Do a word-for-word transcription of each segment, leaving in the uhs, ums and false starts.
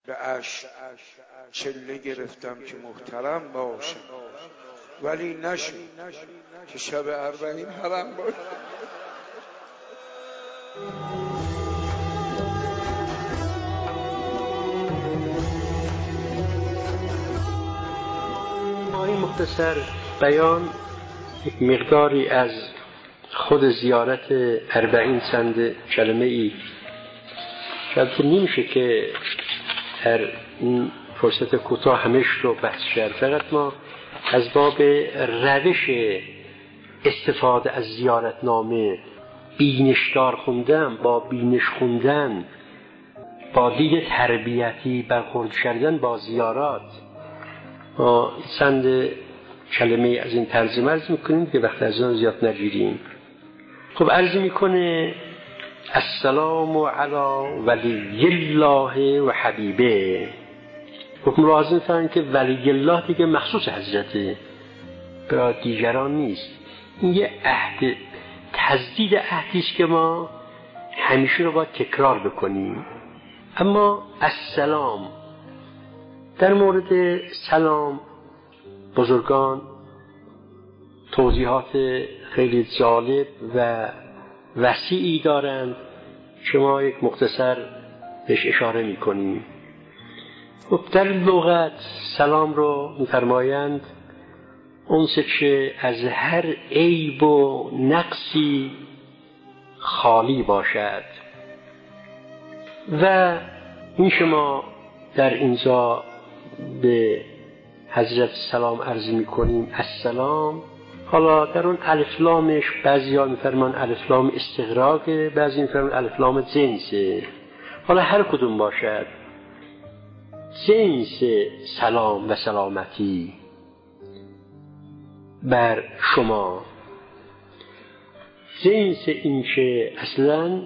به عشق چله گرفتم که محترم باشم، ولی نشد که شب اربعین حرم باشم. با این مختصر بیان یک مقداری از خود زیارت اربعین سند کلمه ای که نمیشه که در این فرصت کوتاه همش رو بحث کرد، فقط ما از باب روش استفاده از زیارتنامه، بینشدار خوندن با بینش خوندن، با دید تربیتی برخورد کردن با زیارات، ما سند کلمه از این ترجمه عرض میکنیم که وقت از آن زیاد نگیریم. خب عرض میکنه السلام علی ولی الله و حبیبه. خب ملاحظه فرمایید که ولی الله دیگه مخصوص حضرته، برای دیگران نیست. این یه عهد، تجدید عهدی است که ما همیشه رو باید تکرار بکنیم. اما السلام، در مورد سلام بزرگان توضیحات خیلی جالب و وسیعی دارند که ما یک مختصر بهش اشاره میکنیم. خب در لغت سلام رو میفرمایند اونچه که از هر عیب و نقصی خالی باشد، و این شما در اینجا به حضرت سلام عرض میکنیم السلام. حالا در اون الف لامش بعضی ها میفرمان الف لام استغراقه، بعضی میفرمان الف لام جنسه. حالا هر کدوم باشد، جنس سلام و سلامتی بر شما، جنس این که اصلا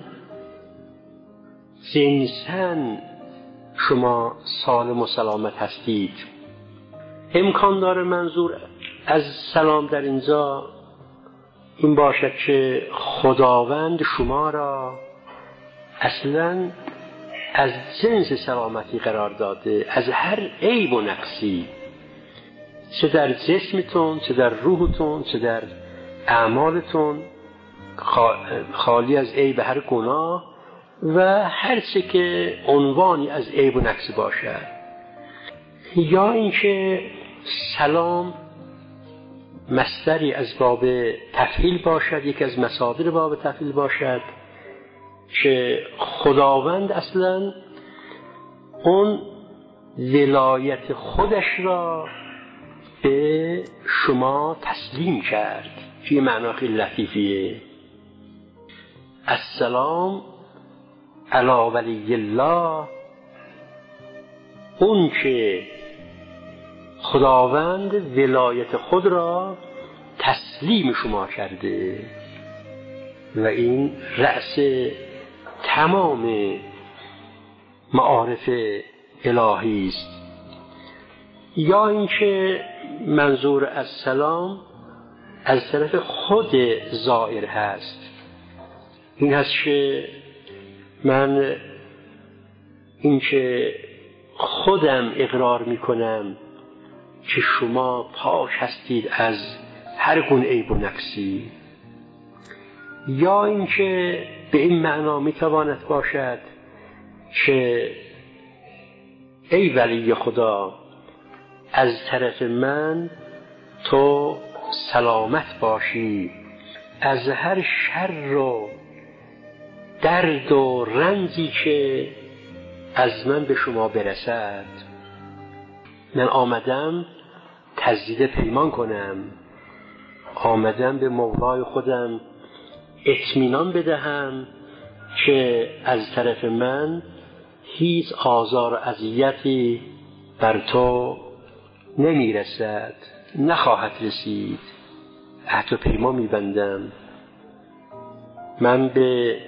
جنساً شما سالم و سلامت هستید. امکان داره منظور از سلام در اینجا این باشد که خداوند شما را اصلا از جنس سلامتی قرار داده، از هر عیب و نقصی، چه در جسمتون، چه در روحتون، چه در اعمالتون، خالی از عیب هر گناه و هر چه که عنوانی از عیب و نقص باشد. یا اینکه سلام مصدری از باب تفعیل باشد، یک از مصادر باب تفعیل باشد که خداوند اصلا اون ولایت خودش را به شما تسلیم کرد. فی معنی خیلی لطیفیه. السلام علی ولی الله، اون که خداوند ولایت خود را تسلیم شما کرده و این رأس تمام معارف الهی است. یا اینکه منظور از سلام از طرف خود زائر هست، این هست که من این که خودم اقرار میکنم که شما پاک هستید از هر گونه عیب و نقصی. یا اینکه به این معنا میتواند باشد که ای ولی خدا، از طرف من تو سلامت باشی از هر شر و درد و رنجی که از من به شما برسد. من آمدم تجدید پیمان کنم، آمدم به مولای خودم اطمینان بدهم که از طرف من هیچ آزار و اذیتی بر تو نمی رسد، نخواهد رسید. عهد و پیمان می بندم. من به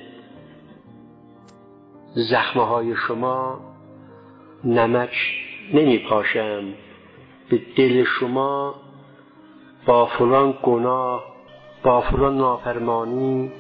زخمه های شما نمک نمی پاشم، به دل شما با فلان گناه، با فلان نافرمانی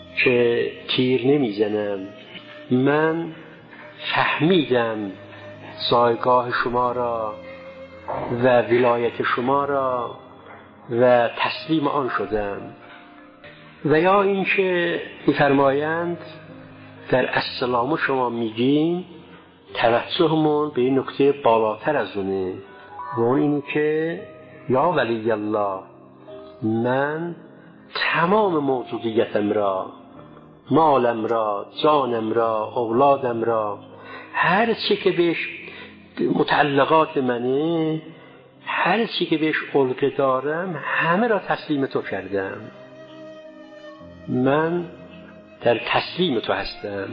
که تیر نمی زنم. من فهمیدم زایگاه شما را و ولایت شما را و تسلیم آن شدم. و یا اینکه می‌فرمایند در السلام شما میگیم توجهمون به این نکته بالاتر از اونه و اون اینه که یا ولی الله، من تمام موجودیتم را، مالم را، جانم را، اولادم را، هر چی که بهش متعلقات منه، هر چی که بهش علقه دارم، همه را تسلیم تو کردم. من در تسلیم تو هستم.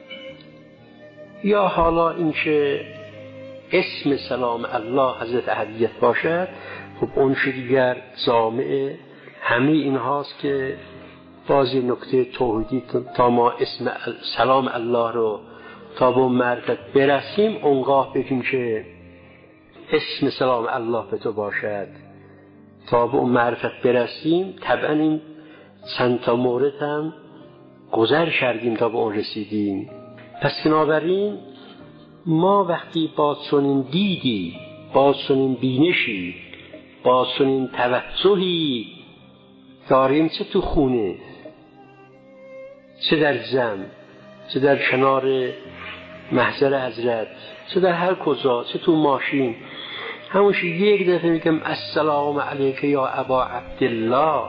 یا حالا اینکه اسم سلام الله حضرت احدیت باشد، خب اون چه دیگر جامع همه این هاست که بازی نکته توحیدی تا ما اسم سلام الله رو تا به معرفت برسیم اونگاه بگیم که اسم سلام الله به تو باشد. تا به اون معرفت برسیم طبعا این چند تا مورد هم گذر کردیم تا به اون رسیدیم. پس بنابراین ما وقتی با چنین دیدی، با چنین بینشی، با چنین توجهی داریم، چه تو خونه، چه در جمع، چه در کنار محضر حضرت، چه در هر کجا، چه تو ماشین، همونش یک دفعه میگم السلام علیک یا ابا عبدالله،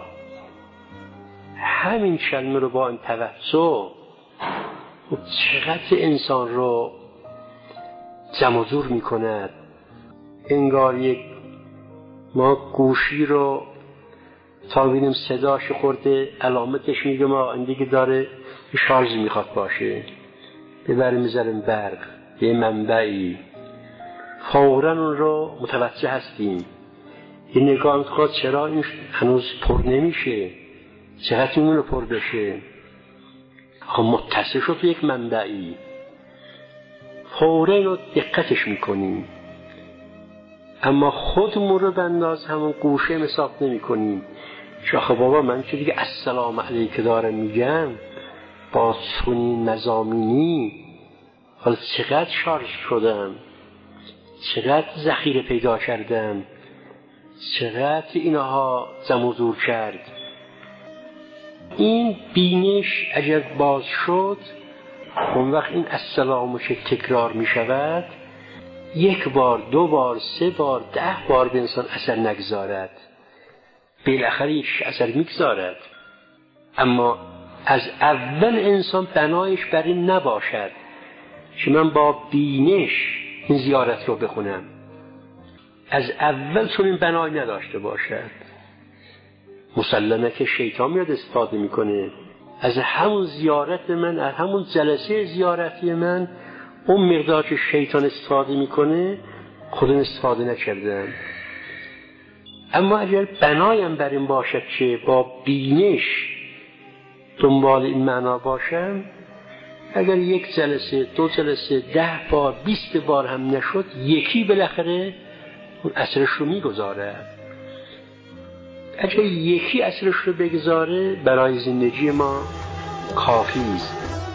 همین کلمه رو با این توجه خب چقدر انسان رو جمع و جور میکند. انگار یک ما گوشی رو تا ببینیم صداش خورده علامتش میگه ما این دیگه داره شارژ میخواد باشه، ببریم میذاریم برق به منبعی، فوراً اون رو متوجه هستیم. یه نگاه میخواد چرا این هنوز پر نمیشه، چقدر اون رو پر بشه، خب متصل شد به یک منبعی، فوراً رو دقتش میکنیم. اما خودمون رو بنداز همون گوشه مساق نمی کنیم. شاخه بابا من چه دیگه السلام علیک دارم میگم با چنین مضامینی، حالا چقدر شارژ شدم، چقدر ذخیره پیدا کردم، چقدر اینها جمع و جور کرد. این بینش اگر باز شد اون وقت این السلامش تکرار می شود، یک بار، دو بار، سه بار، ده بار به انسان اثر نگذارد، بالاخره یک اثر میگذارد. اما از اول انسان بنایش بر این نباشد که من با بینش این زیارت رو بخونم، از اول چون این بنای نداشته باشد. مسلمه که شیطان میاد استفاده میکنه از همون زیارت من، از همون جلسه زیارتی من، اون مقدار که شیطان استفاده میکنه خودم استفاده نکردم. اما اگر بنایم بر این باشد که با بینش دنبال این معنا باشم، اگر یک جلسه، دو جلسه، ده بار، بیست بار هم نشد، یکی بالاخره اون اثرش رو میگذاره. اگر یکی اثرش رو بگذاره برای زندگی ما کافی است.